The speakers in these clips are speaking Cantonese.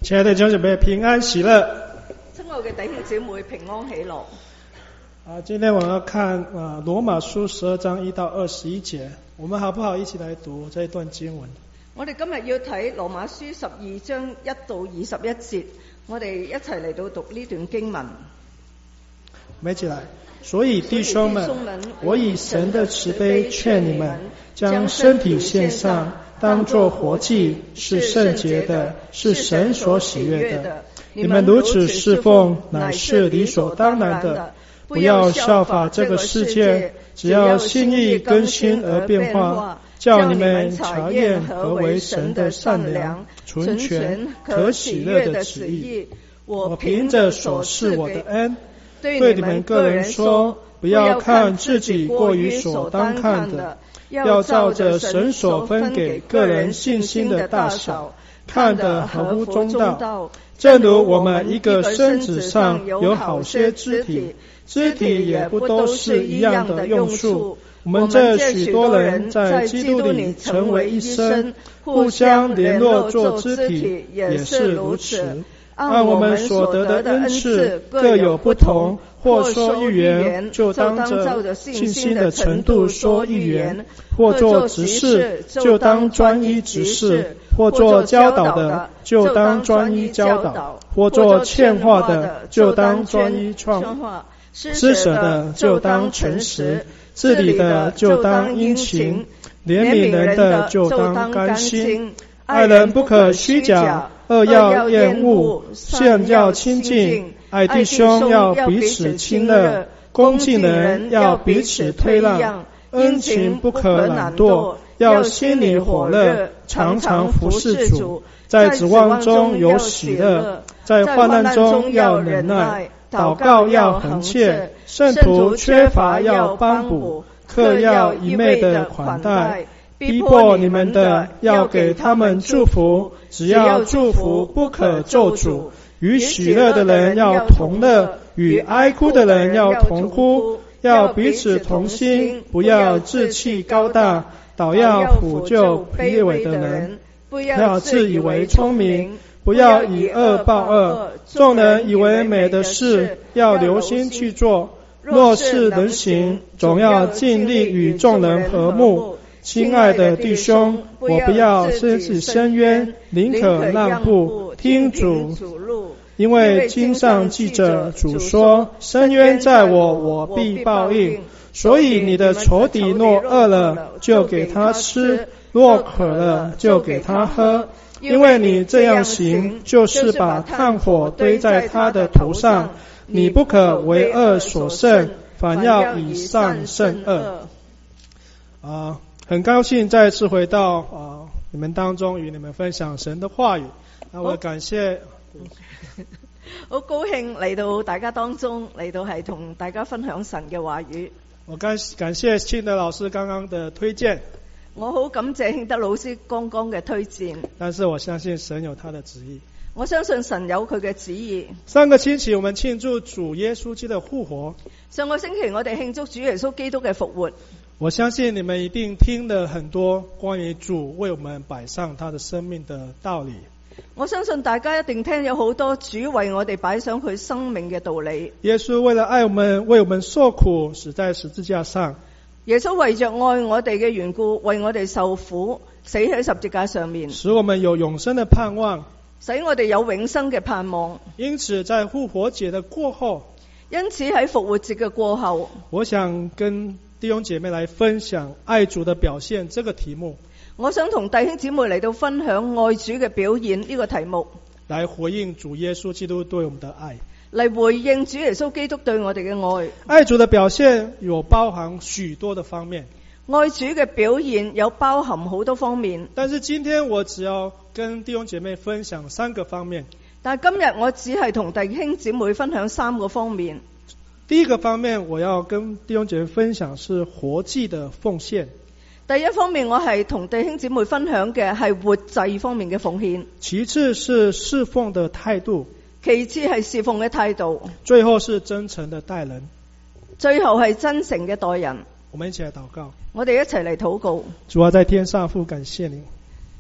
亲爱的弟兄姐妹，平安喜乐。 親愛嘅弟兄姊妹，平安喜樂。 今天我要看羅馬書12章1到21節，我們好不好一起來讀這一段經文？ 我哋今日要睇羅馬書12章1到21節，我哋一齊嚟到讀呢段經文。 我們一起來。所以弟兄們，我以神的慈悲勸你們，將身體獻上，當作活祭，是聖潔的，是神所喜悅的。你們如此侍奉，乃是理所當然的。不要效法這個世界，只要心意更新而變化，叫你們察驗何為神的善良、純全、可喜樂的旨意。我憑着所賜我的恩，對你們個人說，不要看自己過於所當看的，要照着神所分給個人信心的大小，看得合乎中道。正如我們一個身子上有好些肢體，肢體也不都是一樣的用處。我們這許多人在基督裏成為一身，互相聯絡做肢體，也是如此。按我們所得的恩賜各有不同，或說預言，就當着信心的程度說預言；或做執事，就當專一執事；或做教導的，就當專一教導；或做勸化的，就當專一勸化；施捨的就當誠實；治理的就當殷勤；憐憫人的就當甘心；愛人不可虛假，惡要厭惡，善要親近，愛弟兄要彼此親熱，恭敬人要彼此推讓，恩情不可懶惰，要心裡火熱，常常服侍主，在指望中有喜樂，在患難中要忍耐，禱告要恆切，聖徒缺乏要幫補，客要一昧的款待，逼迫你們的要給他們祝福，只要祝福不可咒詛。與喜樂的人要同樂，與哀哭的人要同哭，要彼此同心，不要志氣高大，倒要撫救卑微的人，不要自以為聰明，不要以惡報惡。眾人以為美的事，要留心去做，若是能行，總要盡力與眾人和睦。親愛的弟兄，我不要自己伸冤，寧可讓步，聽主。因為經上記着主說，伸冤在我，我必報應。所以你的仇敵若餓了，就給他吃；若渴了，就給他喝。因為你這樣行，就是把炭火堆在他的頭上。你不可為惡所勝，反要以善勝惡。很高興再次回到你們當中，與你們分享神的話語。那我感謝。 好高興嚟到大家當中，嚟到係同大家分享神嘅話語。 我感謝慶德老師剛剛的推薦。 我好感謝慶德老師剛剛嘅推薦。 但是我相信神有他的旨意。 我相信神有佢嘅旨意。 上個星期我們慶祝主耶穌基督的復活。 上個星期我哋慶祝主耶穌基督嘅復活。 我相信你們一定聽了很多關於主為我們擺上他的生命的道理。 我相信大家一定聽有好多主為我哋擺上佢生命嘅道理。 耶穌為了愛我們，為我們受苦，死在十字架上。 耶穌為着愛我哋嘅緣故，為我哋受苦，死喺十字架上面， 使我們有永生的盼望， 使我哋有永生嘅盼望。 因此在復活節的過後， 喺復活節嘅過後， 我想跟弟兄姐妹來分享愛主的表現這個題目。 我想同弟兄姊妹嚟到分享愛主嘅表現呢個題目， 來回應主耶穌基督對我們的愛， 嚟回應主耶穌基督對我哋嘅愛。 愛主的表現有包含許多的方面， 愛主嘅表現有包含好多方面， 但是今天我只要跟弟兄姐妹分享3個方面。 但係今日我只係同弟兄姊妹分享3個方面。 第一個方面我要跟弟兄姐妹分享是活祭的奉獻。 第一方面我係同弟兄姊妹分享嘅係活祭方面嘅奉獻。 其次是侍奉的態度。 其次係侍奉嘅態度。 最後是真誠的待人。 最後係真誠嘅待人。 我們一起來禱告。 我哋一齊嚟禱告。 主啊，在天上父，感謝你。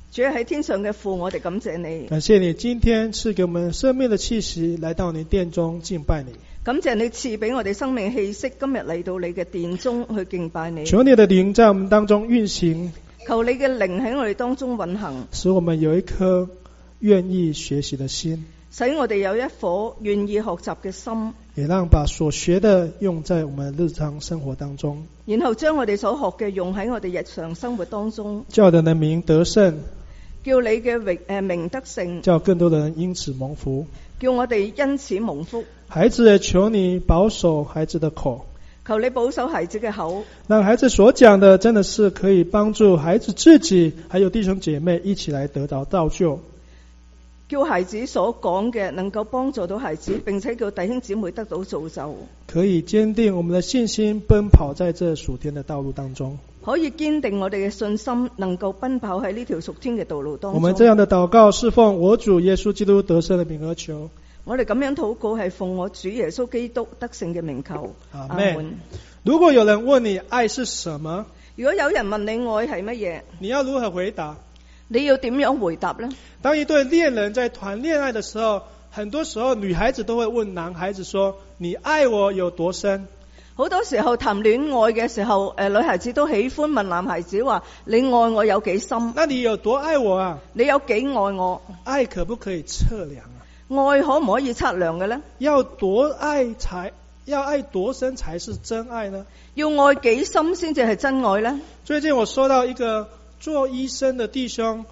主喺天上嘅父，我哋感謝你， 感謝你今天賜給我們生命的氣息，來到你殿中敬拜你。 感謝你賜俾我哋生命氣息，今日嚟到你嘅殿中去敬拜你。 求你的靈在我們當中運行， 求你嘅靈喺我哋當中運行， 使我們有一顆願意學習的心， 使我哋有一顆願意學習嘅心， 也讓把所學的用在我們日常生活當中， 然後將我哋所學嘅用喺我哋日常生活當中， 叫人的名得勝， 叫你嘅名得勝， 叫更多的人因此蒙福， 叫我哋因此蒙福。 孩子也求你保守孩子的口， 求你保守孩子嘅口， 讓孩子所講的真的是可以幫助孩子自己還有弟兄姐妹一起來得到造就， 叫孩子所講嘅能夠幫助到孩子，並且叫弟兄姊妹得到造就， 可以堅定我們的信心，奔跑在這屬天的道路當中。 可以堅定我哋嘅信心，能夠奔跑喺呢條屬天嘅道路當中。 我們這樣的禱告是奉我主耶穌基督得勝的名而求。 我哋咁樣禱告係奉我主耶穌基督得勝嘅名求。 阿們。如果有人問你愛是什麼， 如果有人問你愛係乜嘢， 你要如何回答？ 你要點樣回答呢？ 當一對戀人在談戀愛的時候，很多時候女孩子都會問男孩子說，你愛我有多深？ 好多時候談戀愛嘅時候，女孩子都喜歡問男孩子話，你愛我有幾深？ 那你有多愛我啊？ 你有幾愛我？ 愛可不可以測量啊？ 愛可唔可以測量嘅呢？ 要愛多深才是真愛呢？ 要愛幾深先至係真愛呢？ 最近我收到一個做醫生的弟兄，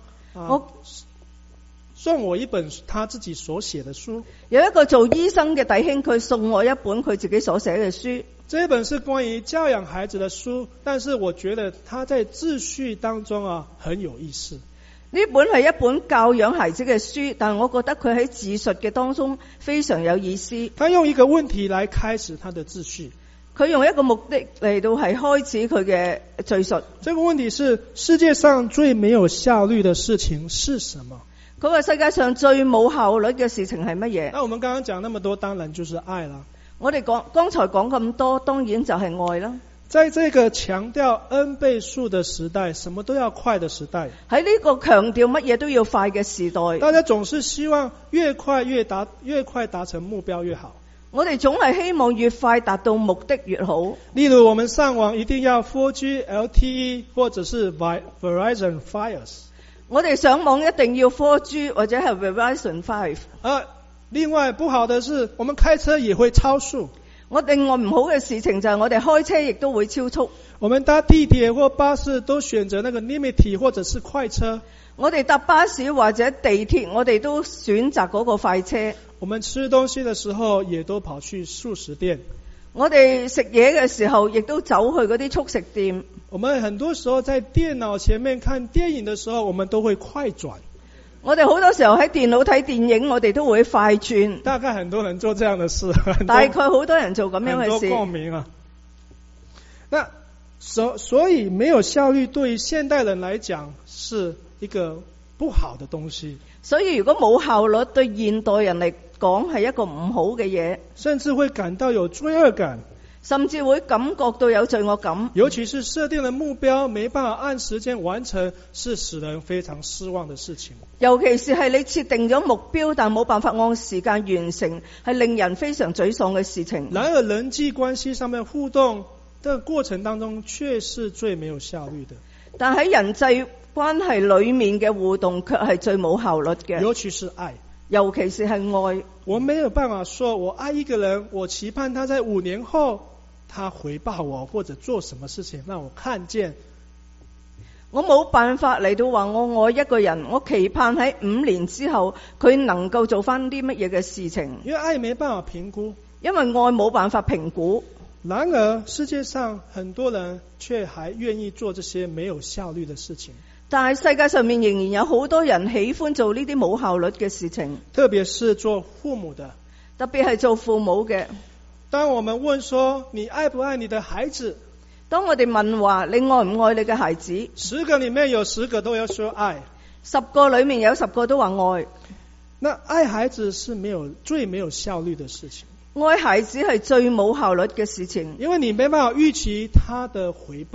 送我一本他自己所寫的書。 有一個做醫生嘅弟兄，佢送我一本佢自己所寫嘅書。 這本是關於教養孩子的書，但是我覺得他在秩序當中很有意思。 呢本係一本教養孩子嘅書，但我覺得佢喺自述嘅當中非常有意思。 他用一個問題來開始他的秩序， 佢用一個目的嚟到係開始佢嘅敘述。 這個問題是世界上最沒有效率的事情是什麼？ 佢話世界上最冇效率嘅事情係乜嘢？ 那我們剛剛講那麼多，當然就是愛啦。 我哋剛才講咁多，當然就係愛啦。 在這個強調 N 倍數的時代，什麼都要快的時代， 喺呢個強調乜嘢都要快嘅時代， 大家總是希望越快達成目標越好。 我哋總係希望越快達到目的越好。 例如我們上網一定要 4G LTE 或者是 Verizon Fios， 我哋上網一定要 4G 或者係 Verizon 5。 另外不好的是我們開車也會超速。 另外唔好嘅事情就係我哋開車亦都會超速。 我們搭地鐵或巴士都選擇那個 Limity 或者是快車。 我哋搭巴士或者地鐵，我哋都選擇嗰個快車。 我們吃東西的時候也都跑去速食店。 我哋食嘢嘅時候亦都走去嗰啲速食店。 我們很多時候在電腦前面看電影的時候，我們都會快轉。 我哋好多時候喺電腦睇電影，我哋都會快轉。 大概很多人做這樣的事， 大概好多人做咁樣嘅事。 很多共鳴啊。那所以沒有效率對於現代人來講是一個不好的東西。 所以如果冇效率，對現代人嚟講係一個唔好嘅嘢， 甚至會感到有罪惡感。 甚至會感覺到有罪惡感， 尤其是設定的目標沒辦法按時間完成，是使人非常失望的事情。 尤其是係你設定咗目標，但冇辦法按時間完成，係令人非常沮喪嘅事情。 然而人際關係上面互動的過程當中，卻是最沒有效率的。 但喺人際關係裏面嘅互動，卻係最冇效率嘅。 尤其是愛， 尤其是係愛。 我沒有辦法說我愛一個人，我期盼他在5年後他回報我或者做什麼事情讓我看見。 我冇辦法嚟到話我愛一個人，我期盼喺5年之後佢能夠做翻啲乜嘢嘅事情。 因為愛沒辦法評估， 因為愛冇辦法評估。 然而世界上很多人卻還願意做這些沒有效率的事情。 但係世界上面仍然有好多人喜歡做呢啲冇效率嘅事情， 特別是做父母的， 特別係做父母嘅。 當我們問說你愛不愛你的孩子， 當我哋問話你愛唔愛你嘅孩子 ，10個裏面有10個都要說愛 ，10個裏面有10個都話愛。 那愛孩子是最沒有效率的事情。 愛孩子係最冇效率嘅事情， 因為你沒辦法預期他的回報。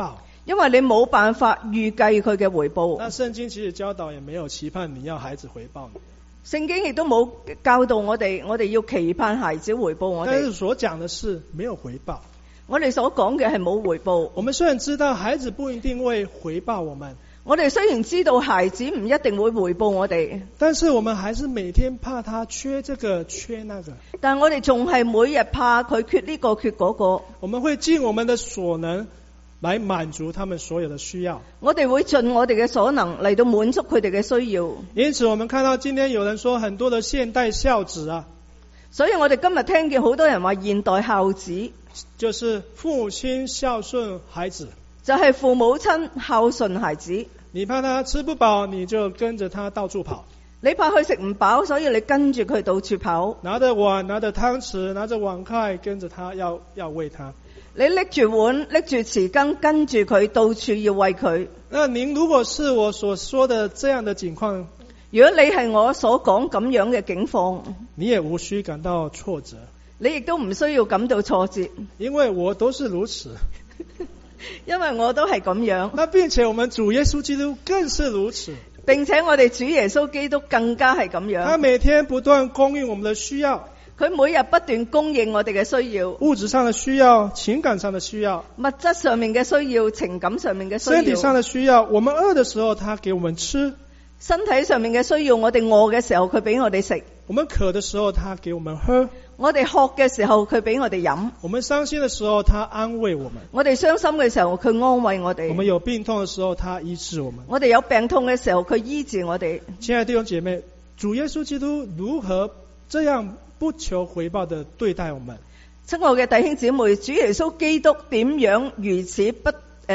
因為你冇辦法預計佢嘅回報。 那聖經其實教導也沒有期盼你要孩子回報你。 聖經亦都冇教導我哋要期盼孩子回報我哋。 但是所講的是沒有回報。 我哋所講嘅係冇回報。 我們雖然知道孩子不一定會回報我們， 我哋雖然知道孩子唔一定會回報我哋， 但是我們還是每天怕他缺這個缺那個。 但我哋仲係每日怕佢缺呢個缺嗰個。 我們會盡我們的所能來滿足他們所有的需要。 我哋會盡我哋嘅所能嚟到滿足佢哋嘅需要。 因此我們看到今天有人說很多的現代孝子啊， 所以我哋今日聽見好多人話現代孝子， 就是父母親孝順孩子， 就係父母親孝順孩子。 你怕他吃不飽，你就跟着他到處跑。 你怕佢食唔飽，所以你跟住佢到處跑。 拿着碗，拿着湯匙，拿着碗筷，跟着他要餵他。 你拎住碗，拎住匙羹，跟住佢到處要餵佢。 那您如果是我所說的這樣的情況， 如果你係我所講咁樣嘅境況， 你也無需感到挫折， 你亦都唔需要感到挫折， 因為我都是如此。 因為我都係咁樣。 那並且我們主耶穌基督更是如此， 並且我哋主耶穌基督更加係咁樣。 他每天不斷供應我們的需要， 佢每日不斷供應我哋嘅需要， 物質上的需要，情感上的需要， 物質上面嘅需要，情感上面嘅需要， 身體上的需要。我們餓的時候他給我們吃， 身體上面嘅需要，我哋餓嘅時候佢俾我哋食， 我們渴的時候他給我們喝， 我哋渴嘅時候佢俾我哋飲， 我們傷心的時候他安慰我們， 我哋傷心嘅時候佢安慰我哋， 我們有病痛的時候他醫治我們， 我哋有病痛嘅時候佢醫治我哋。 親愛的弟兄姐妹，主耶穌基督如何這樣不求回報的對待我們？ 親愛嘅弟兄姊妹，主耶穌基督點樣如此不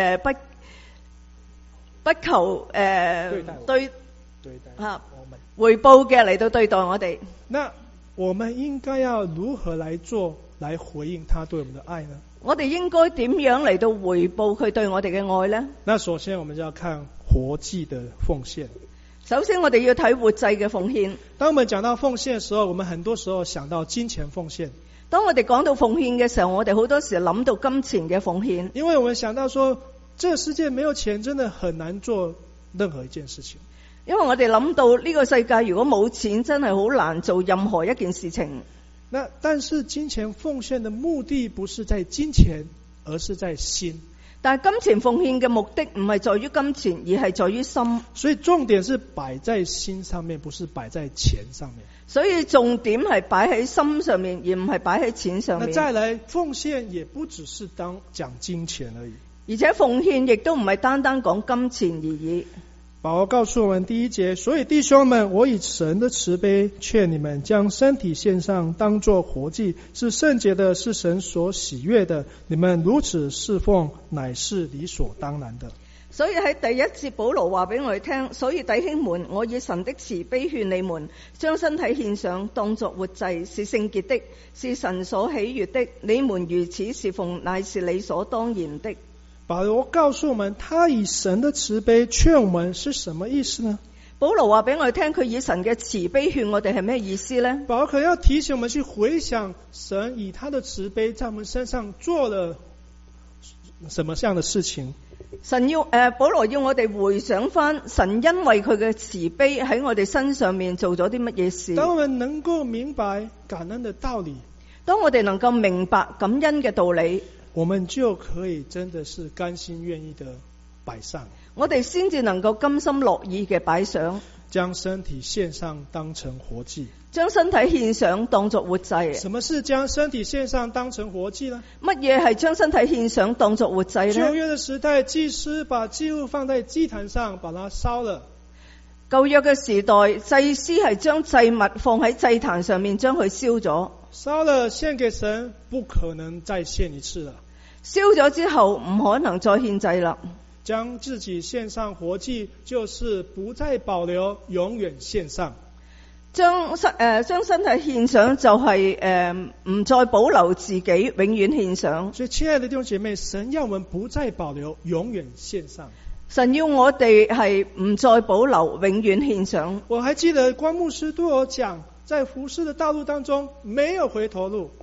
求對待我們回報嘅嚟到對待我哋？ 那我們應該要如何來做來回應他對我們的愛呢？ 我哋應該點樣嚟到回報佢對我哋嘅愛呢？ 那首先我們就要看活祭的奉獻。 首先我哋要睇活祭嘅奉獻。 當我們講到奉獻的時候，我們很多時候想到金錢奉獻。 當我哋講到奉獻嘅時候，我哋好多時諗到金錢嘅奉獻。 因為我們想到說，這個世界沒有錢真的很難做任何一件事情。 因為我哋諗到呢個世界如果冇錢真係好難做任何一件事情。 但是金錢奉獻的目的不是在金錢，而是在心。 但係金錢奉獻嘅目的唔係在於金錢，而係在於心。 所以重點是擺在心上面，不是擺在錢上面。 所以重點係擺喺心上面，而唔係擺喺錢上面。 那再來奉獻也不只是講金錢而已。 而且奉獻亦都唔係單單講金錢而已。 保羅告訴我們第一節，所以弟兄們，我以神的慈悲勸你們，將身體獻上，當作活祭，是聖潔的，是神所喜悅的。你們如此侍奉，乃是理所當然的。 所以喺第一節保羅話俾我哋聽，所以弟兄們，我以神的慈悲勸你們，將身體獻上，當作活祭，是聖潔的，是神所喜悅的。你們如此侍奉，乃是理所當然的。 保羅告訴我們，他以神的慈悲勸我們是什麼意思呢？ 保羅話俾我哋聽，佢以神嘅慈悲勸我哋係咩意思呢？ 保羅可能要提醒我們去回想神以他的慈悲在我們身上做了什麼樣的事情。 保羅要我哋回想翻神因為佢嘅慈悲喺我哋身上面做咗啲乜嘢事。 當我們能夠明白感恩的道理， 當我哋能夠明白感恩嘅道理， 我們就可以真的是甘心願意的擺上， 我哋先至能夠甘心樂意嘅擺上， 將身體獻上當成活祭。 將身體獻上當作活祭。 什麼是將身體獻上當成活祭呢？ 乜嘢係將身體獻上當作活祭呢？ 舊約的時代，祭司把祭物放在祭壇上，把它燒了。 舊約嘅時代，祭司係將祭物放喺祭壇上面，將佢燒咗。 燒了獻給神，不可能再獻一次了。 燒咗之後唔可能再獻祭啦。 將自己獻上活祭，就是不再保留，永遠獻上。 將身體獻上就係唔再保留自己，永遠獻上。 所以親愛的弟兄姐妹，神要我們不再保留，永遠獻上。 神要我哋係唔再保留，永遠獻上。 我還記得關牧師對我講，在服事的道路當中沒有回頭路。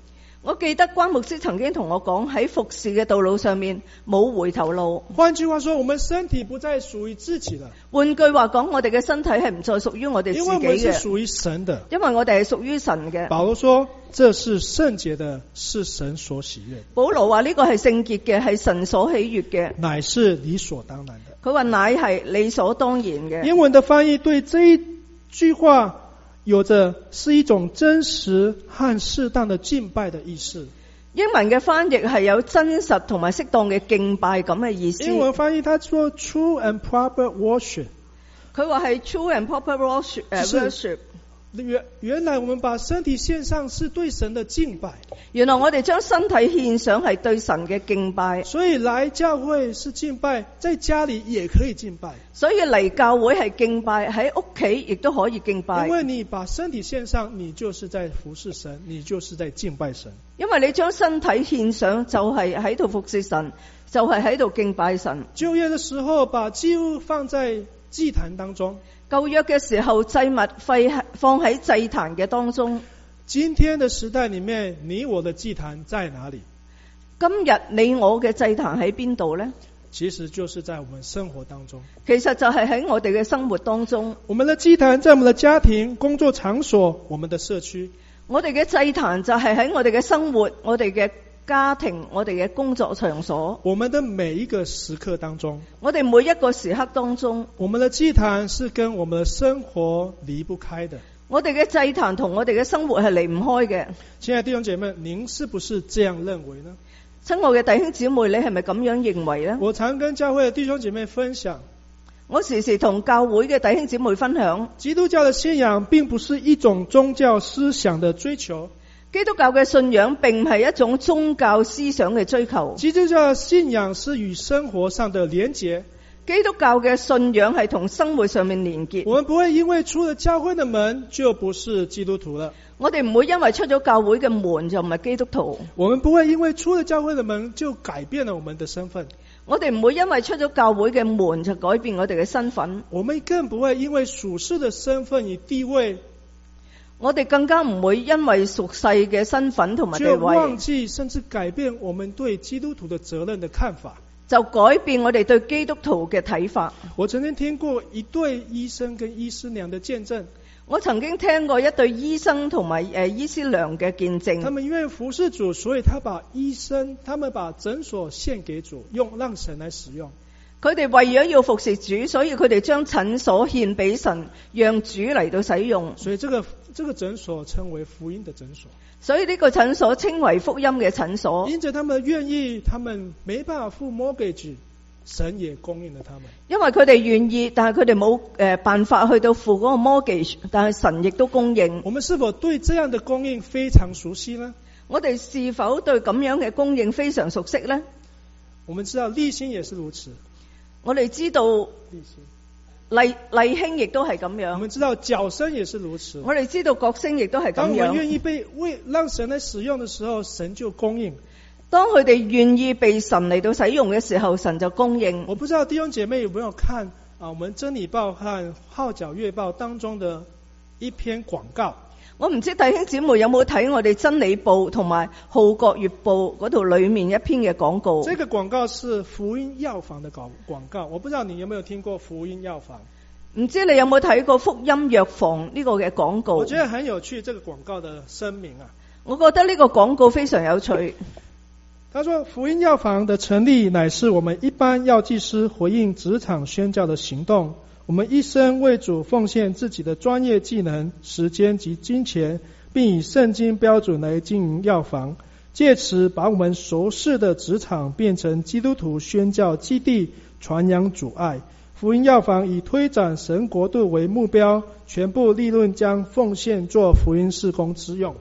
我記得關牧師曾經同我講，喺服侍嘅道路上面冇回頭路。 換句話說，我們身體不再屬於自己了。 換句話講，我哋嘅身體係唔再屬於我哋自己嘅。 因為我們是屬於神的。 因為我哋係屬於神嘅。 保羅說，這是聖潔的，是神所喜悅。 保羅話呢個係聖潔嘅，係神所喜悅嘅， 乃是理所當然的。 佢話乃係理所當然嘅。 英文的翻譯對這一句話有着是一種真實和適當的敬拜的意思。 英文嘅翻譯係有真實同埋適當嘅敬拜咁嘅意思。 英文翻譯，他說 true and proper worship。 佢話係 true and proper worship。 原來我們把身體獻上是對神的敬拜。 原來我哋將身體獻上係對神嘅敬拜。 所以來教會是敬拜，在家裏也可以敬拜。 所以嚟教會係敬拜，喺屋企亦都可以敬拜。 因為你把身體獻上，你就是在服侍神，你就是在敬拜神。 因為你將身體獻上，就係喺度服侍神，就係喺度敬拜神。 舊約的時候，把祭物放在祭壇當中。 舊約嘅時候，祭物放喺祭壇嘅當中。 今天的時代裏面，你我的祭壇在哪裏？ 今日你我嘅祭壇喺邊度呢？ 其實就是在我們生活當中。 其實就係喺我哋嘅生活當中。 我們的祭壇在我們的家庭、工作場所、我們的社區。 我哋嘅祭壇就係喺我哋嘅生活、我哋嘅家庭、我哋嘅工作場所。 我們的每一個時刻當中， 我哋每一個時刻當中， 我們的祭壇是跟我們的生活離不開的。 我哋嘅祭壇同我哋嘅生活係離唔開嘅。 親愛的弟兄姐妹，您是不是這樣認為呢？ 親愛嘅弟兄姊妹，你係咪咁樣認為呢？ 我常跟教會的弟兄姐妹分享， 我時時同教會嘅弟兄姊妹分享， 基督教的信仰並不是一種宗教思想的追求。 基督教嘅信仰並唔係一種宗教思想嘅追求。 基督教的信仰是與生活上的連結。 基督教嘅信仰係同生活上面連結。 我們不會因為出了教會的門就不是基督徒了。 我哋唔會因為出咗教會嘅門就唔係基督徒。 我們不會因為出了教會的門就改變了我們的身份。 我哋唔會因為出咗教會嘅門就改變我哋嘅身份。 我們更不會因為屬世的身份與地位， 我哋更加唔會因為屬世嘅身份同埋地位， 就忘記甚至改變我們對基督徒的責任的看法， 就改變我哋對基督徒嘅睇法。 我曾經聽過一對醫生跟醫師娘的見證。 我曾經聽過一對醫生同埋醫師娘嘅見證。 他們願意服侍主，所以他們把診所獻給主，讓神來使用。 佢哋為咗要服侍主，所以佢哋將診所獻俾神，讓主嚟到使用。 所以這個診所稱為福音的診所。 所以呢個診所稱為福音嘅診所。 因着他們願意，他們沒辦法付 mortgage， 神也供應了他們。 因為佢哋願意，但係佢哋冇辦法去到付嗰個 mortgage， 但係神亦都供應。 我們是否對這樣的供應非常熟悉呢？ 我哋是否對咁樣嘅供應非常熟悉呢？ 我們知道勵馨也是如此。 我哋知道勵馨亦都係咁樣。 我們知道角聲也是如此。 我哋知道角聲亦都係咁樣。 當我們願意讓神來使用的時候，神就供應。 當佢哋願意被神嚟到使用嘅時候，神就供應。 我不知道弟兄姐妹有沒有看我們真理報和號角月報當中的一篇廣告。 我唔知弟兄姊妹有冇睇我哋真理報同埋號角月報嗰度裏面一篇嘅廣告。 這個廣告是福音藥房的廣告，我不知道你有沒有聽過福音藥房。 唔知你有冇睇過福音藥房呢個嘅廣告？ 我覺得很有趣，這個廣告的聲明啊。 我覺得呢個廣告非常有趣。 他說，福音藥房的成立乃是我們一般藥劑師回應職場宣教的行動。我們一生為主奉獻自己的專業技能、時間及金錢，並以聖經標準來經營藥房，借此把我們熟悉的職場變成基督徒宣教基地，傳揚主愛。福音藥房以推展神國度為目標，全部利潤將奉獻做福音事工之用。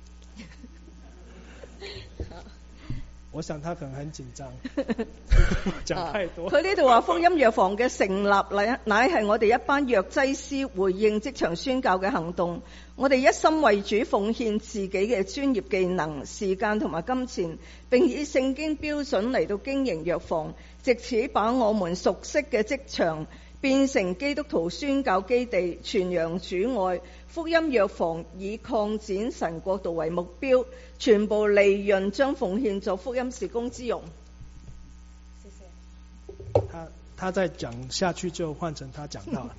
我想他可能很緊張，講太多。 佢呢度話福音藥房嘅成立乃係我哋一班藥劑師回應職場宣教嘅行動。我哋一心為主奉獻自己嘅專業技能、時間同埋金錢，並以聖經標準嚟到經營藥房，藉此把我們熟悉嘅職場變成基督徒宣教基地，傳揚主愛。福音藥房以擴展神國度為目標，全部利潤將奉獻作福音事工之用。 謝謝。他再講下去就換成他講到了。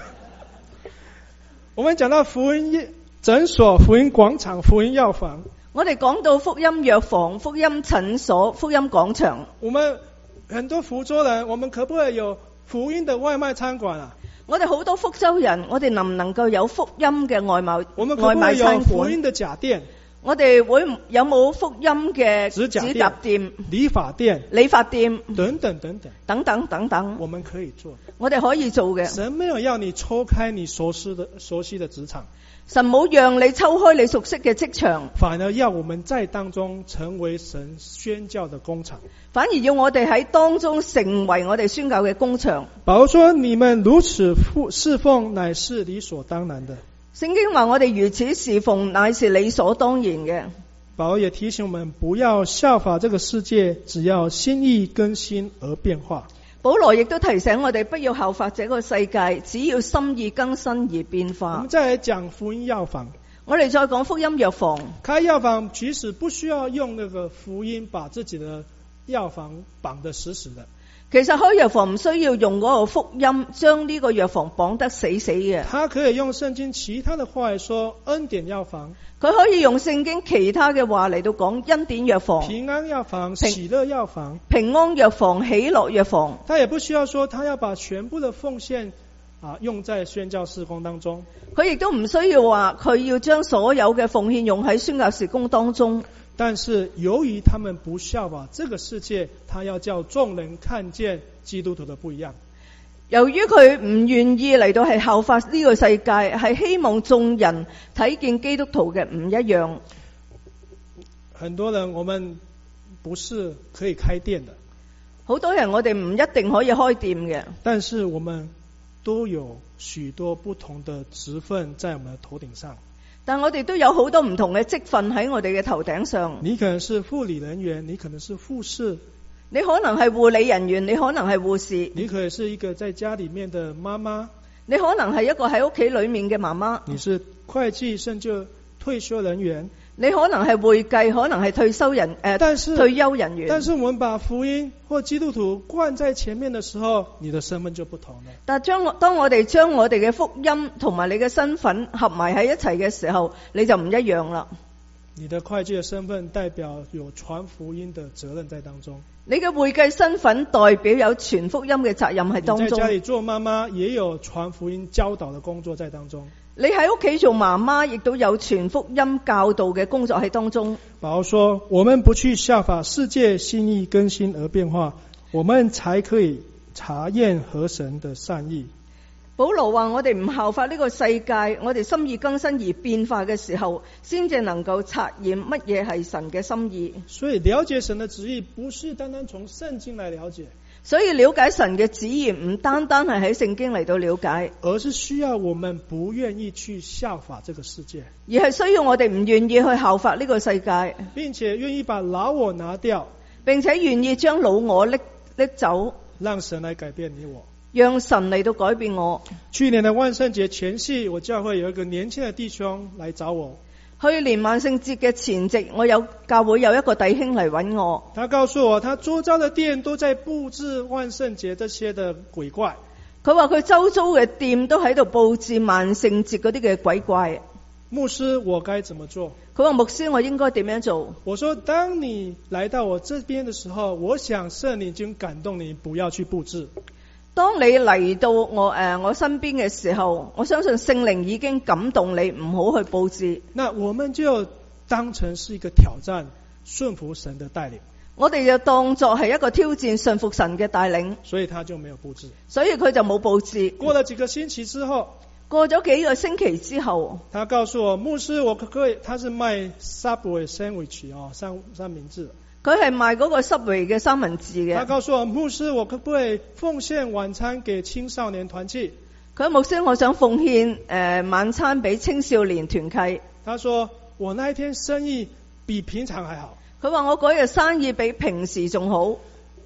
我們講到福音診所、福音廣場、福音藥房。 我哋講到福音藥房、福音診所、福音廣場。 我們很多福州人，我們可不可以有福音的外賣餐館啊？ 我哋好多福州人，我哋能唔能夠有福音嘅外賣？ 我們可不可以有福音的假店？ 我哋會有冇福音嘅指甲店、 理髮店、等等等等等等等等， 我們可以做。 我哋可以做嘅。 神沒有要你抽開你熟悉的職場， 神冇讓你抽開你熟悉嘅職場， 反而要我們在當中成為神宣教的工場。 反而要我哋喺當中成為我哋宣教嘅工場。 保羅說：你們如此侍奉，乃是理所當然的。 聖經話我哋如此侍奉，乃是理所當然嘅。 保羅也提醒我們不要效法這個世界，只要心意更新而變化。 保羅亦都提醒我哋不要效法這個世界，只要心意更新而變化。 我們再來講福音藥房。 我哋再講福音藥房。 開藥房其實不需要用那個福音把自己的藥房綁得死死的。 其實開藥房唔需要用嗰個福音將呢個藥房綁得死死嘅。 他可以用聖經其他的話來說恩典藥房， 佢可以用聖經其他嘅話嚟到講恩典藥房、 平安藥房、喜樂藥房、 平安藥房、喜樂藥房。 他也不需要說他要把全部的奉獻用在宣教事工當中。 佢亦都唔需要話佢要將所有嘅奉獻用喺宣教事工當中。 但是由於他們不效法這個世界，他要叫眾人看見基督徒的不一樣。 由於佢唔願意嚟到係效法呢個世界，係希望眾人睇見基督徒嘅唔一樣。 很多人我們不是可以開店的， 好多人我哋唔一定可以開店嘅， 但是我們都有許多不同的職分在我們的頭頂上。 但我哋都有好多唔同嘅職分喺我哋嘅頭頂上。 你可能是護理人員，你可能是護士， 你可能係護理人員，你可能係護士， 你可能是一個在家裏面的媽媽， 你可能係一個喺屋企裏面嘅媽媽， 你是會計甚至退休人員， 你可能係會計，可能係退休人退休人員。 但是我們把福音或基督徒冠在前面的時候，你的身份就不同了。 但當我哋將我哋嘅福音同埋你嘅身份合埋喺一齊嘅時候，你就唔一樣啦。 你的會計的身份代表有傳福音的責任在當中， 你嘅會計身份代表有傳福音嘅責任喺當中。 你在家裏做媽媽也有傳福音教導的工作在當中。 你喺屋企做媽媽，亦都有傳福音教導嘅工作喺當中。 保羅說：我們不去效法世界，心意更新而變化，我們才可以查驗合神的善意。 保羅話：我哋唔效法呢個世界，我哋心意更新而變化嘅時候，先至能夠察驗乜嘢係神嘅心意。 所以了解神的旨意，不是單單從聖經來了解。 所以了解神嘅旨意唔單單係喺聖經嚟到了解， 而是需要我們不願意去效法這個世界， 而係需要我哋唔願意去效法呢個世界， 並且願意把老我拿掉， 並且願意將老我拎走， 讓神來改變你我， 讓神嚟到改變我。 去年的萬聖節前夕，我教會有一個年輕的弟兄來找我。 去年萬聖節嘅前夕，我有教會有一個弟兄嚟揾我。 他告訴我，他周遭的店都在布置萬聖節這些的鬼怪。 佢話佢周遭嘅店都喺度布置萬聖節嗰啲嘅鬼怪。 牧師，我該怎麼做？ 佢話牧師，我應該點樣做？ 我說，當你來到我這邊的時候，我想聖靈已經感動你，不要去布置。 當你嚟到我身邊嘅時候，我相信聖靈已經感動你，唔好去佈置。 那我們就當成是一個挑戰，順服神的帶領。 我哋就當作係一個挑戰，順服神嘅帶領。 所以他就沒有佈置。 所以佢就冇佈置。 過了幾個星期之後， 過咗幾個星期之後， 他告訴我，牧師，我可唔可以？他是賣 Subway sandwich 三明治。 佢係賣嗰個 Subway 嘅三文治嘅。 他告訴我，牧師，我可不可以奉獻晚餐給青少年團契？ 佢話牧師，我想奉獻晚餐俾青少年團契。 他說我那一天生意比平常還好。 佢話我嗰日生意比平時仲好。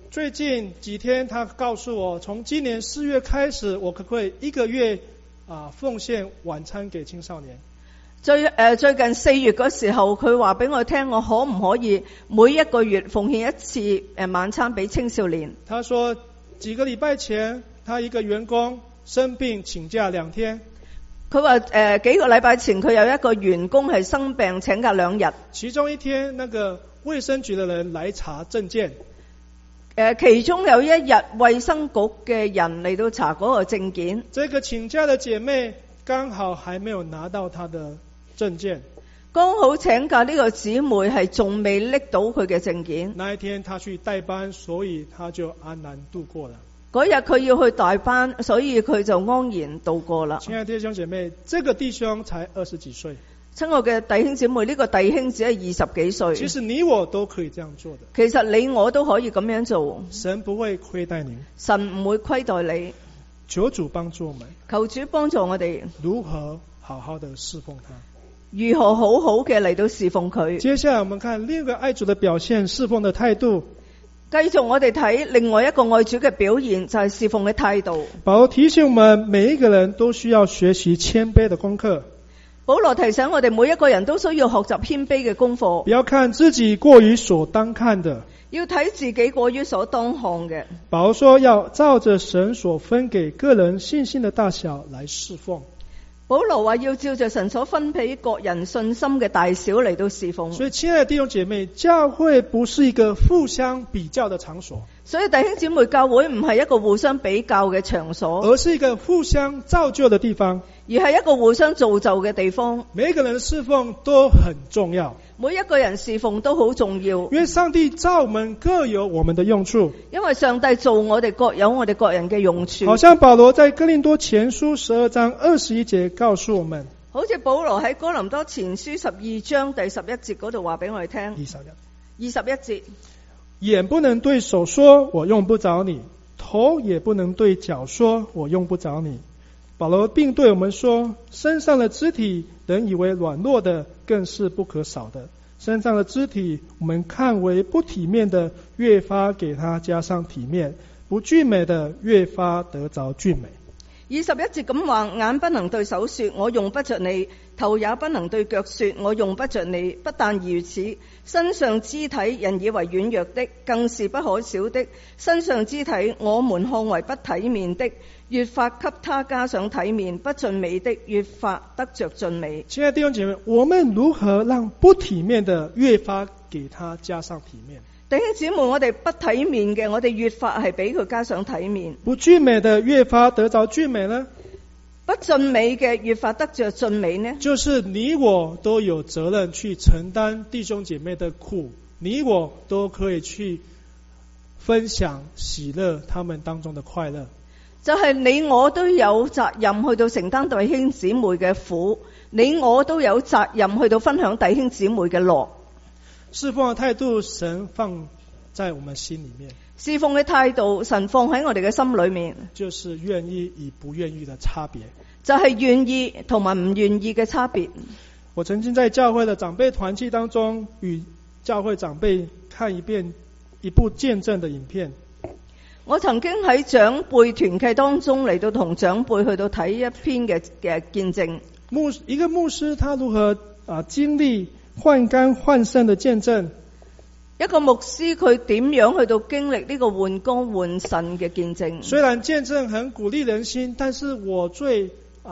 最近几天他告訴我，從今年4月開始，我可不可以1個月奉獻晚餐給青少年？ 最近4月嗰時候，佢話俾我聽，我可唔可以每1個月奉獻1次晚餐俾青少年？ 他說幾個禮拜前，他一個員工生病請假2天。 佢話幾個禮拜前佢有一個員工係生病請假2日， 其中一天那個衛生局的人來查證件。 其中有一日衛生局嘅人嚟到查嗰個證件。 這個請假的姐妹剛好還沒有拿到她的證件， 剛好請假呢個姊妹係仲未拎到佢嘅證件。 那一天她去代班，所以她就安然度過了。 嗰日佢要去代班，所以佢就安然度過啦。 親愛的弟兄姐妹，這個弟兄才20幾歲。 親愛嘅弟兄姊妹，呢個弟兄只係20幾歲。 其實你我都可以這樣做的。 其實你我都可以咁樣做。 神不會虧待你， 神唔會虧待你。 求主幫助我們， 求主幫助我哋如何好好的侍奉他， 如何好好嘅嚟到侍奉佢。 接下來我們看另一個愛主的表現，侍奉的態度。 繼續我哋睇另外一個愛主嘅表現，就係侍奉嘅態度。 保羅提醒我們，每一個人都需要學習謙卑的功課。 保羅提醒我哋，每一個人都需要學習謙卑嘅功課。 不要看自己過於所當看的， 要睇自己過於所當看嘅。 保羅說要照着神所分給個人信心的大小來侍奉。 保羅話要照着神所分俾各人信心嘅大小嚟到侍奉。 所以親愛的弟兄姐妹，教會不是一個互相比較的場所， 所以弟兄姊妹，教會唔係一個互相比較嘅場所， 而是一個互相造就的地方， 而係一個互相造就嘅地方。 每一個人的侍奉都很重要， 每一個人侍奉都好重要， 因為上帝造我們各有我們的用處。 因為上帝造我哋各有我哋各人嘅用處。 好像保羅在哥林多前書12章21節告訴我們， 好似保羅喺哥林多前書12章第11節嗰度話俾我哋聽。21節， 眼不能對手說我用不着你，頭也不能對腳說我用不着你。保羅並對我們說，身上的肢體人以為軟弱的，更是不可少的。身上的肢體我們看為不體面的，越發給它加上體面；不俊美的，越發得着俊美。 21節咁話，眼不能對手說我用不着你，頭也不能對腳說我用不着你。不但如此，身上肢體人以為軟弱的，更是不可少的。身上肢體我們看為不體面的，越發給他加上體面；不俊美的，越發得着俊美。 親愛的弟兄姐妹，我們如何讓不體面的越發給他加上體面？ 弟兄姊妹，我哋不體面嘅，我哋越發係俾佢加上體面； 不俊美的越發得着俊美呢？ 不俊美嘅越發得着俊美呢？ 就是你我都有責任去承擔弟兄姐妹的苦，你我都可以去分享喜樂他們當中的快樂。 就係你我都有責任去到承擔弟兄姊妹嘅苦，你我都有責任去到分享弟兄姊妹嘅樂。 侍奉的態度，神放在我們心裏面。 侍奉嘅態度，神放喺我哋嘅心裏面， 就是願意與不願意的差別， 就係願意同埋唔願意嘅差別。 我曾經在教會的長輩團契當中，與教會長輩看一部見證的影片。 我曾經喺長輩團契當中嚟到同長輩去到睇一篇嘅見證。 一個牧師他如何經歷換肝換腎的見證， 一個牧師佢點樣去到經歷呢個換肝換腎嘅見證。 雖然見證很鼓勵人心，但是我最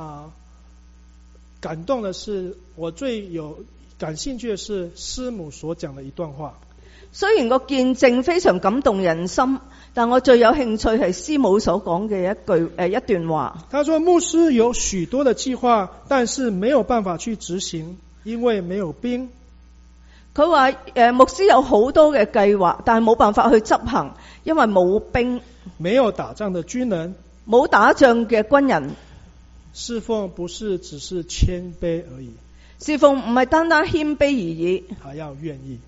感動的是，我最有感興趣的是師母所講的一段話。 雖然個見證非常感動人心，但我最有興趣係師母所講嘅一段話。他說牧師有許多的計劃，但是沒有辦法去執行，因為沒有兵。 佢話牧師有好多嘅計劃，但係冇辦法去執行，因為冇兵， 沒有打仗的軍人， 冇打仗嘅軍人。 侍奉不是只是謙卑而已， 侍奉唔係單單謙卑而已， 還要願意。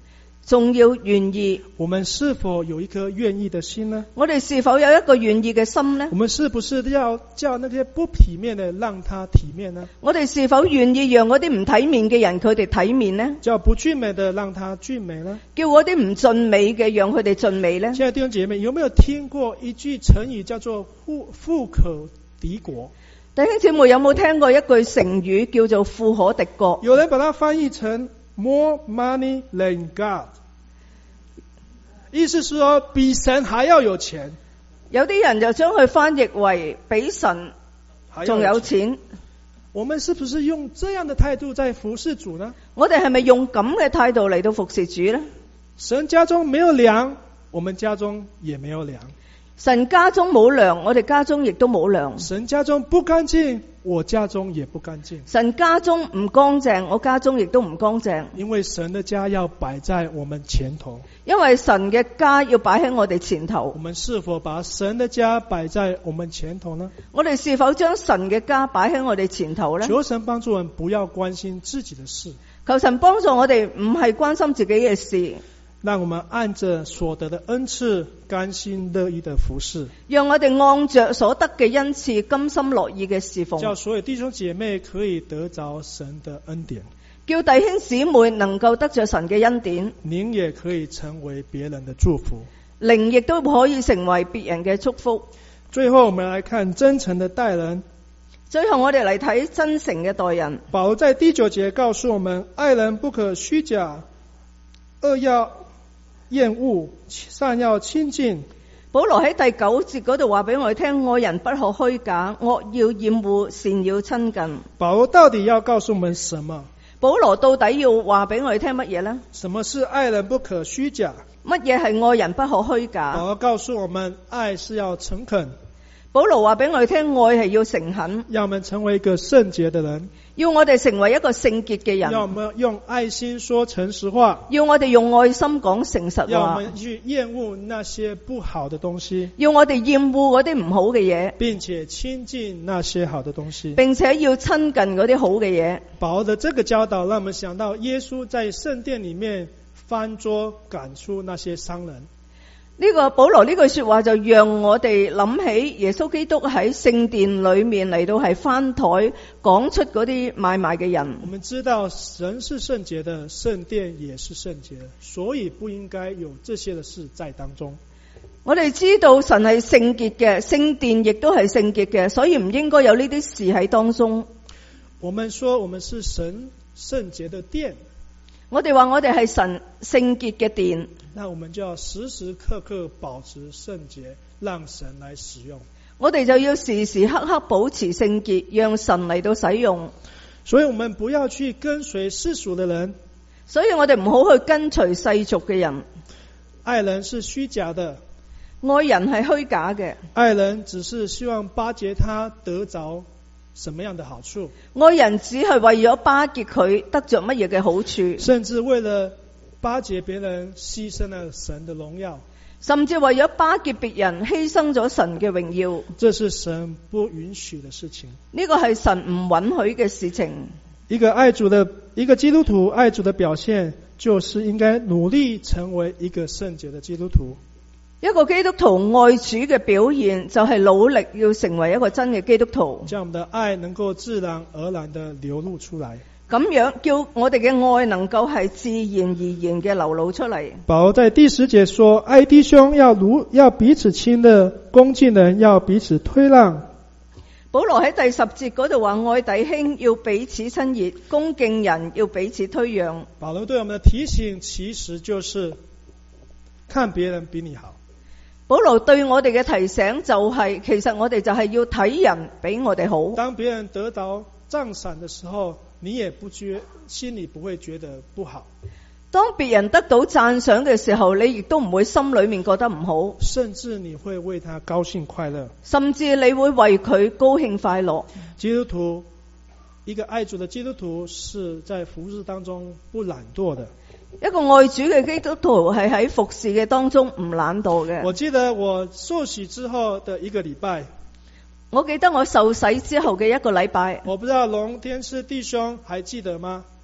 仲要願意。 我們是否有一顆願意的心呢？ 我哋是否有一個願意嘅心呢？ 我們是不是要叫那些不體面的讓他體面呢？ 我哋是否願意讓嗰啲唔體面嘅人佢哋體面呢？ 叫不俊美的讓他俊美呢？ 叫嗰啲唔俊美嘅讓佢哋俊美呢？ 親愛的弟兄姐妹，有沒有聽過一句成語叫做富可敵國？ 弟兄姊妹有冇聽過一句成語叫做富可敵國？ 有人把它翻譯成 more money than God， 意思是說比神還要有錢。 有啲人就將佢翻譯為比神仲有錢。 我們是不是用這樣的態度在服侍主呢？ 我哋係咪用咁嘅態度嚟到服侍主呢？ 神家中沒有糧，我們家中也沒有糧。 神家中冇糧，我哋家中亦都冇糧。 神家中不乾淨，我家中也不乾淨。 神家中唔乾淨，我家中亦都唔乾淨。 因為神的家要擺在我們前頭。 因為神嘅家要擺喺我哋前頭。 我們是否把神的家擺在我們前頭呢？ 我哋是否將神嘅家擺喺我哋前頭呢？ 求神幫助我們不要關心自己的事。 求神幫助我哋唔係關心自己嘅事。 讓我們按着所得的恩賜，甘心樂意的服侍。 讓我哋按着所得嘅恩賜，甘心樂意嘅侍奉。 叫所有弟兄姐妹可以得着神的恩典。 叫弟兄姊妹能夠得着神嘅恩典。 您也可以成為別人的祝福。 靈亦都可以成為別人嘅祝福。 最後我們來看真誠的待人。 最後我哋嚟睇真誠嘅待人。 保羅在第9節告訴我們，愛人不可虛假，惡要厭惡，善要親近。 保羅喺第9節嗰度話俾我哋聽，愛人不可虛假，惡要厭惡，善要親近。 保羅到底要告訴我們什麼？ 保羅到底要話俾我哋聽乜嘢呢？ 什麼是愛人不可虛假？ 乜嘢係愛人不可虛假？ 保羅告訴我們，愛是要誠懇。 保羅話俾我哋聽，愛係要誠懇， 要我們成為一個聖潔的人， 要我哋成為一個聖潔嘅人， 要我們用愛心說誠實話， 要我哋用愛心講誠實話， 要我們去厭惡那些不好的東西， 要我哋厭惡嗰啲唔好嘅嘢， 並且親近那些好的東西， 並且要親近嗰啲好嘅嘢。 保羅的這個教導讓我們想到耶穌在聖殿裡面翻桌趕出那些商人。 呢個保羅呢句說話就讓我哋諗起耶穌基督喺聖殿裏面嚟到係翻台講出嗰啲買賣嘅人。 我們知道神是聖潔的，聖殿也是聖潔的，所以不應該有這些的事在當中。 我哋知道神係聖潔嘅，聖殿亦都係聖潔嘅，所以唔應該有呢啲事喺當中。 我們說我們是神聖潔的殿， 我哋話我哋係神聖潔嘅殿， 那我們就要時時刻刻保持聖潔，讓神來使用。 我哋就要時時刻刻保持聖潔，讓神嚟到使用。 所以我們不要去跟隨世俗的人， 所以我哋唔好去跟隨世俗嘅人。 愛人是虛假的， 愛人係虛假嘅， 愛人只是希望巴結他得着什麼樣的好處， 愛人只係為咗巴結佢得着乜嘢嘅好處， 甚至為了巴結別人犧牲了神的榮耀， 甚至為咗巴結別人犧牲咗神嘅榮耀。 這是神不允許的事情， 呢個係神唔允許嘅事情。 一個基督徒愛主的表現，就是應該努力成為一個聖潔的基督徒。 一個基督徒愛主嘅表現，就係努力要成為一個真嘅基督徒， 將我們的愛能夠自然而然地流露出來。 咁樣叫我哋嘅愛能夠係自然而然嘅流露出嚟。 保羅在第10節說，愛弟兄要彼此親熱，恭敬人要彼此推讓。 保羅喺第10節嗰度話，愛弟兄要彼此親熱，恭敬人要彼此推讓。 保羅對我們的提醒其實就是看別人比你好。 保羅對我哋嘅提醒就係，其實我哋就係要睇人比我哋好。 當別人得到讚賞的時候，你也心裡不會覺得不好。 當別人得到讚賞嘅時候，你亦都唔會心裏面覺得唔好， 甚至你會為他高興快樂， 甚至你會為佢高興快樂。 基督徒，一個愛主的基督徒是在服事當中不懶惰的。 一個愛主嘅基督徒係喺服侍嘅當中唔懶惰嘅。 我記得我受洗之後的一個禮拜， 我記得我受洗之後嘅一個禮拜， 我不知道龍天賜弟兄還記得嗎？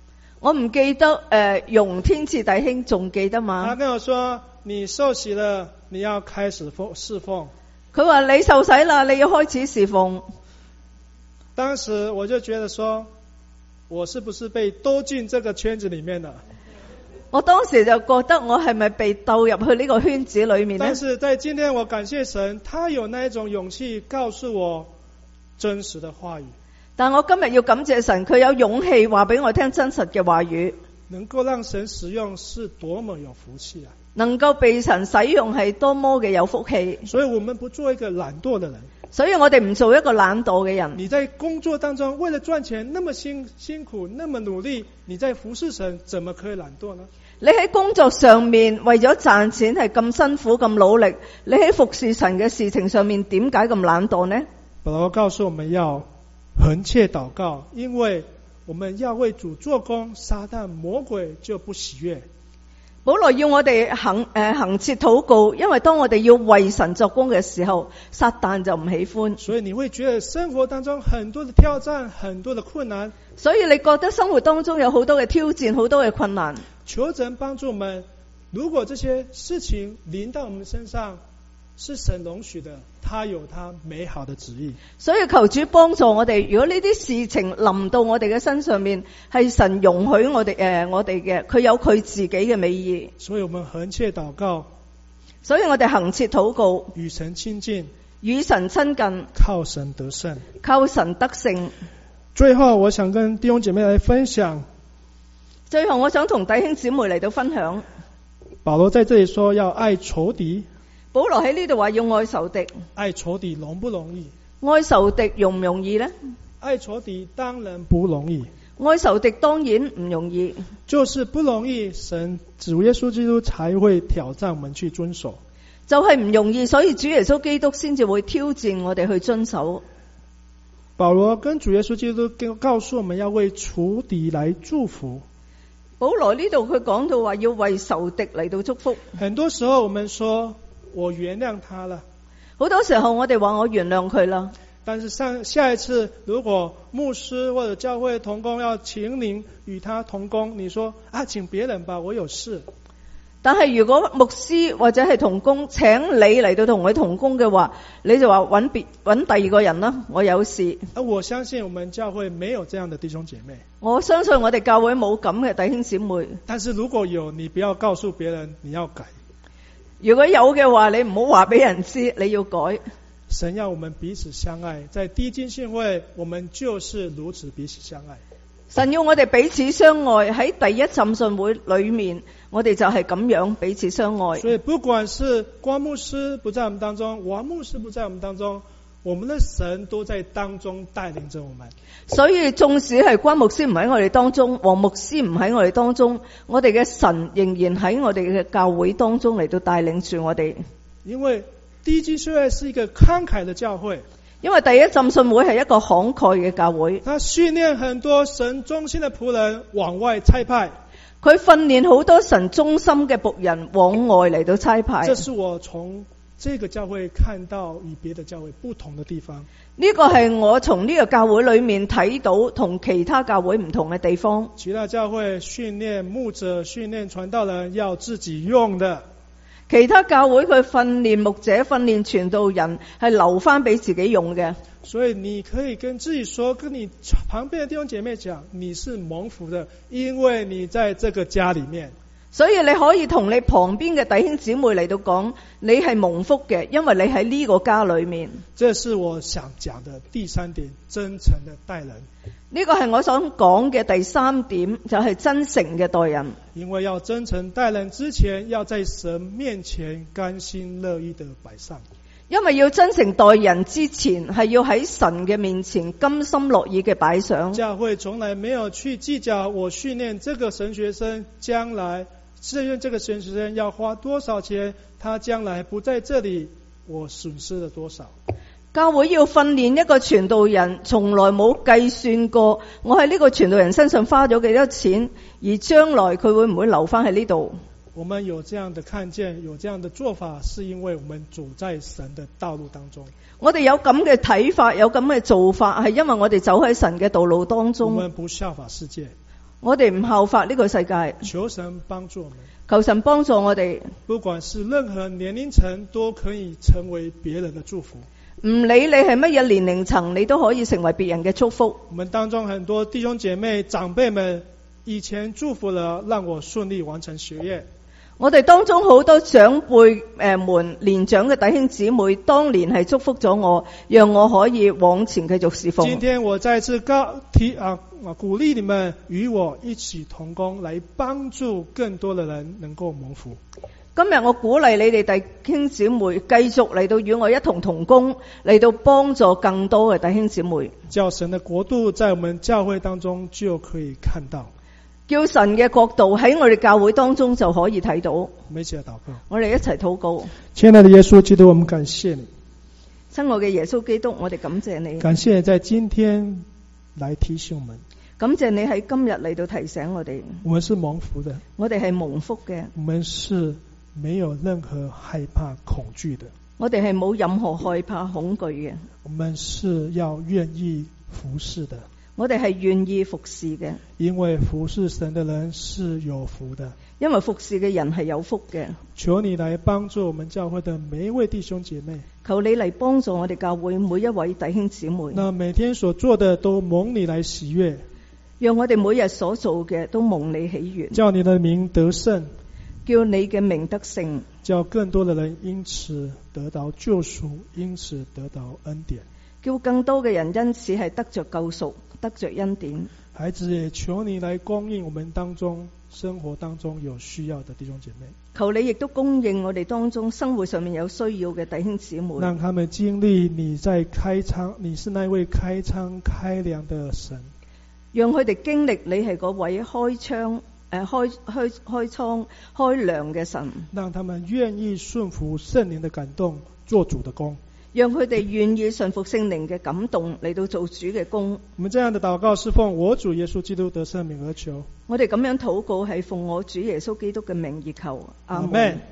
我唔記得容天賜弟兄仲記得嘛？ 他跟我說你受洗了，你要開始侍奉。 佢話你受洗啦，你要開始侍奉。 當時我就覺得說，我是不是被兜進這個圈子裏面了？ 我當時就覺得我係咪被兜入去呢個圈子裏面呢？ 但是在今天我感謝神，他有那一種勇氣告訴我真實的話語。 但我今日要感謝神，佢有勇氣話俾我聽真實嘅話語。 能夠讓神使用是多麼有福氣啊！ 能夠被神使用係多麼嘅有福氣。 所以我們不做一個懶惰的人。 所以我哋唔做一個懶惰嘅人。 你在工作當中為了賺錢那麼辛苦那麼努力，你在服侍神怎麼可以懶惰呢？ 你喺工作上面為咗賺錢係咁辛苦咁努力，你喺服侍神嘅事情上面點解咁懶惰呢？ 保羅告訴我們要恆切禱告，因為我們要為主做工，撒旦魔鬼就不喜悅。 保羅要我哋恆切禱告，因為當我哋要為神作工嘅時候，撒旦就唔喜歡。 所以你會覺得生活當中很多的挑戰，很多的困難。 所以你覺得生活當中有好多嘅挑戰，好多嘅困難。 求神幫助我們，如果這些事情臨到我們身上，是神容許的，他有他美好的旨意。 所以求主幫助我哋，如果呢啲事情臨到我哋嘅身上面，係神容許我哋嘅，佢有佢自己嘅美意。 所以我們恆切禱告， 所以我哋恆切禱告， 與神親近， 與神親近， 靠神得勝， 靠神得勝。 最後我想跟弟兄姐妹來分享， 最後我想同弟兄姊妹嚟到分享， 保羅在這裡說要愛仇敵。 保羅喺呢度話要愛仇敵， 愛仇敵容不容易？ 愛仇敵容唔容易呢？ 愛仇敵當然不容易， 愛仇敵當然唔容易， 就是不容易，神主耶穌基督才會挑戰我們去遵守， 就係唔容易，所以主耶穌基督先至會挑戰我哋去遵守。 保羅跟主耶穌基督告訴我們要為仇敵來祝福。 保羅呢度佢講到話要為仇敵嚟到祝福。 很多時候我們說我原諒他了， 好多時候我哋話我原諒佢啦， 但是下一次如果牧師或者教會同工要請您與他同工，你說請別人吧，我有事。 但係如果牧師或者係同工請你嚟到同佢同工嘅話，你就話揾第二個人啦，我有事。 我相信我們教會沒有這樣的弟兄姐妹， 我相信我哋教會冇咁嘅弟兄姊妹。 但是如果有，你不要告訴別人，你要改。 如果有嘅話，你唔好話俾人知，你要改。 神要我們彼此相愛，在第一浸信會我們就是如此彼此相愛。 神要我哋彼此相愛，喺第一浸信會裏面，我哋就係咁樣彼此相愛。 所以不管是關牧師不在我們當中，王牧師不在我們當中，我們的神都在當中帶領着我們。 所以縱使係關牧師唔喺我哋當中，王牧師唔喺我哋當中，我哋嘅神仍然喺我哋嘅教會當中嚟到帶領住我哋。 因為第一浸信會是一個慷慨的教會， 因為第一浸信會係一個慷慨嘅教會， 他訓練很多神忠心的僕人往外差派， 佢訓練好多神忠心嘅僕人往外嚟到差派。 這是我從這個教會看到與別的教會不同的地方。 呢個係我從呢個教會裏面睇到同其他教會唔同嘅地方。 其他教會訓練牧者、訓練傳道人要自己用的， 其他教會佢訓練牧者、訓練傳道人係留翻俾自己用嘅。 所以你可以跟自己說，跟你旁邊的弟兄姐妹講，你是蒙福的，因為你在這個家裏面。 所以你可以同你旁邊嘅弟兄姊妹嚟到講，你係蒙福嘅，因為你喺呢個家裏面。 這是我想講的第三點，真誠的待人。 呢個係我想講嘅第三點，就係真誠嘅待人。 因為要真誠待人之前，要在神面前甘心樂意的擺上。 因為要真誠待人之前，係要喺神嘅面前甘心樂意嘅擺上。 教會從來沒有去計較我訓練這個神學生將來這個神學生要花多少錢，他將來不在這裡，我損失了多少。 教會要訓練一個傳道人，從來冇計算過我喺呢個傳道人身上花咗幾多錢，而將來佢會唔會留翻喺呢度。 我們有這樣的看見，有這樣的做法，是因為我們走在神的道路當中。 我哋有咁嘅睇法，有咁嘅做法，係因為我哋走喺神嘅道路當中。 我們不效法世界， 我哋唔效法呢個世界， 求神幫助我們。 求神幫助我哋。 不管是任何年齡層，都可以成為別人的祝福。 唔理你係乜嘢年齡層，你都可以成為別人嘅祝福。 我們當中很多弟兄姐妹、長輩們以前祝福了，讓我順利完成學業。 我哋當中好多長輩們、年長嘅弟兄姊妹，當年係祝福咗我，讓我可以往前繼續侍奉。 今天我再次鼓勵你們與我一起同工，來幫助更多的人能夠蒙福。 今日我鼓勵你哋弟兄姊妹繼續嚟到與我一同同工，嚟到幫助更多嘅弟兄姊妹。 叫神的國度在我們教會當中就可以看到， 叫神嘅國度喺我哋教會當中就可以睇到。 我們一起來禱告。 我哋一齊禱告。 親愛的耶穌基督，我們感謝你。 親愛嘅耶穌基督，我哋感謝你。 感謝在今天來提醒我們。 感謝你喺今日嚟到提醒我哋。 我們是蒙福的。 我哋係蒙福嘅。 我們是沒有任何害怕恐懼的。 我哋係冇任何害怕恐懼嘅。 我們是要願意服侍的。 我哋係願意服侍嘅。 因為服侍神的人是有福的。 因為服侍嘅人係有福嘅。 求你來幫助我們教會的每一位弟兄姐妹。 求你嚟幫助我哋教會每一位弟兄姊妹。 那每天所做的都蒙你來喜悅。 讓我哋每日所做嘅都蒙你喜悅。 叫你的名得勝。 叫你嘅名得勝。 叫更多的人因此得到救贖，因此得到恩典。 叫更多嘅人因此係得着救贖，得着恩典。 孩子也求你來供應我們當中生活當中有需要的弟兄姐妹。 求你亦都供應我哋當中生活上面有需要嘅弟兄姊妹。 讓他們經歷你在開倉，你是那位開倉開糧的神。讓佢哋經歷你係嗰位開倉開糧嘅神。讓他們願意順服聖靈的感動，做主的工。 讓佢哋願意順服聖靈嘅感動嚟到做主嘅工。 我們這樣的禱告是奉我主耶穌基督得勝名而求。 我哋咁樣禱告係奉我主耶穌基督嘅名而求。阿們。